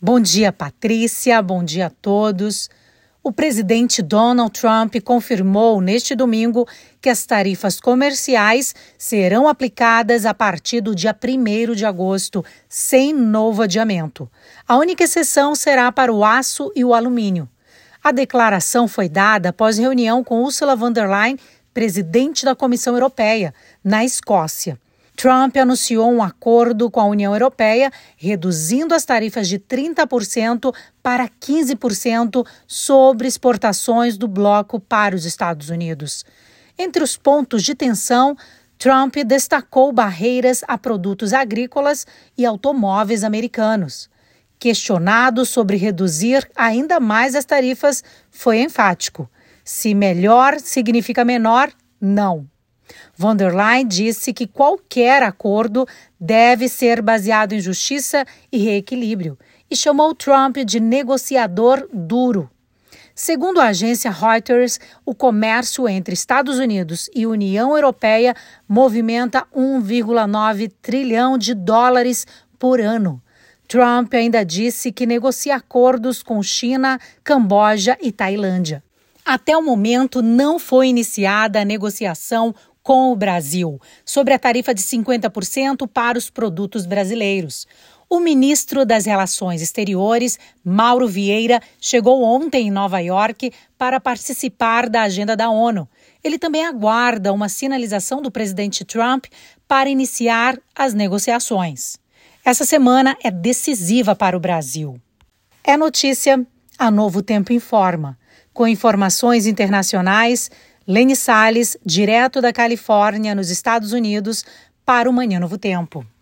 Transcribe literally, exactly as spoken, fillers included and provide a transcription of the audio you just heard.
Bom dia, Patrícia. Bom dia a todos. O presidente Donald Trump confirmou neste domingo que as tarifas comerciais serão aplicadas a partir do dia primeiro de agosto, sem novo adiamento. A única exceção será para o aço e o alumínio. A declaração foi dada após reunião com Ursula von der Leyen, presidente da Comissão Europeia, na Escócia. Trump anunciou um acordo com a União Europeia, reduzindo as tarifas de trinta por cento para quinze por cento sobre exportações do bloco para os Estados Unidos. Entre os pontos de tensão, Trump destacou barreiras a produtos agrícolas e automóveis americanos. Questionado sobre reduzir ainda mais as tarifas, foi enfático. Se melhor significa menor, não. Von der Leyen disse que qualquer acordo deve ser baseado em justiça e reequilíbrio e chamou Trump de negociador duro. Segundo a agência Reuters, o comércio entre Estados Unidos e União Europeia movimenta um vírgula nove trilhão de dólares por ano. Trump ainda disse que negocia acordos com China, Camboja e Tailândia. Até o momento, não foi iniciada a negociação com o Brasil sobre a tarifa de cinquenta por cento para os produtos brasileiros. O ministro das Relações Exteriores, Mauro Vieira, chegou ontem em Nova York para participar da agenda da ONU. Ele também aguarda uma sinalização do presidente Trump para iniciar as negociações. Essa semana é decisiva para o Brasil. É notícia, a Novo Tempo informa. Com informações internacionais, Lene Salles, direto da Califórnia, nos Estados Unidos, para o Manhã Novo Tempo.